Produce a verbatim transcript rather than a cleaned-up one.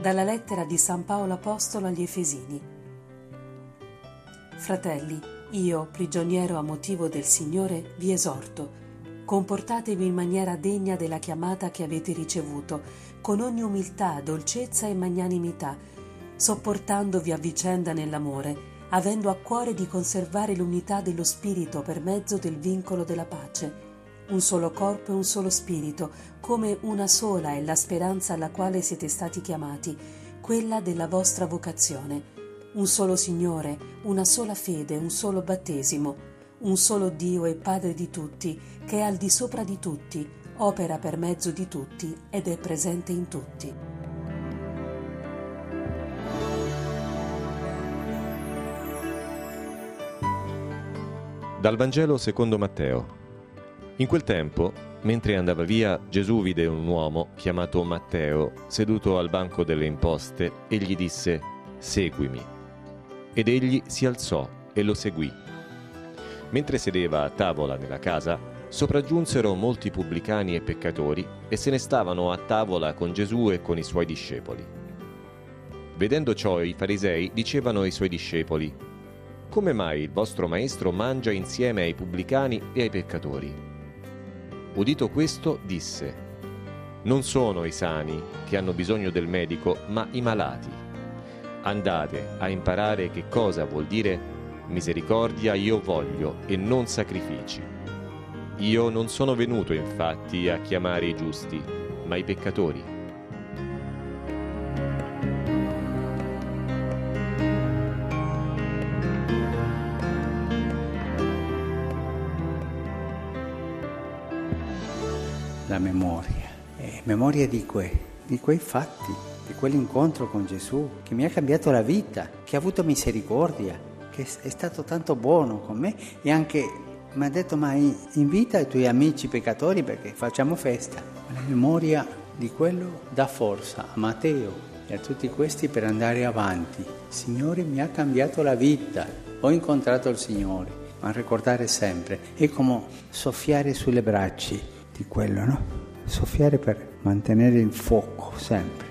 Dalla lettera di San Paolo Apostolo agli Efesini. Fratelli, io, prigioniero a motivo del Signore, vi esorto: comportatevi in maniera degna della chiamata che avete ricevuto, con ogni umiltà, dolcezza e magnanimità, sopportandovi a vicenda nell'amore, avendo a cuore di conservare l'unità dello Spirito per mezzo del vincolo della pace. Un solo corpo e un solo spirito, come una sola è la speranza alla quale siete stati chiamati, quella della vostra vocazione. Un solo Signore, una sola fede, un solo battesimo, un solo Dio e Padre di tutti, che è al di sopra di tutti, opera per mezzo di tutti ed è presente in tutti. Dal Vangelo secondo Matteo. In quel tempo, mentre andava via, Gesù vide un uomo chiamato Matteo seduto al banco delle imposte e gli disse: «Seguimi». Ed egli si alzò e lo seguì. Mentre sedeva a tavola nella casa, sopraggiunsero molti pubblicani e peccatori e se ne stavano a tavola con Gesù e con i suoi discepoli. Vedendo ciò, i farisei dicevano ai suoi discepoli: «Come mai il vostro maestro mangia insieme ai pubblicani e ai peccatori?» Udito questo, disse: «Non sono i sani che hanno bisogno del medico, ma i malati. Andate a imparare che cosa vuol dire misericordia io voglio e non sacrifici. Io non sono venuto infatti a chiamare i giusti, ma i peccatori». La memoria, eh, memoria di, que, di quei fatti, di quell'incontro con Gesù che mi ha cambiato la vita, che ha avuto misericordia, che è stato tanto buono con me e anche mi ha detto: ma invita i tuoi amici peccatori perché facciamo festa. La memoria di quello dà forza a Matteo e a tutti questi per andare avanti. Il Signore mi ha cambiato la vita, ho incontrato il Signore, ma ricordare sempre è come soffiare sulle braccia di quello, no? Soffiare per mantenere il fuoco sempre.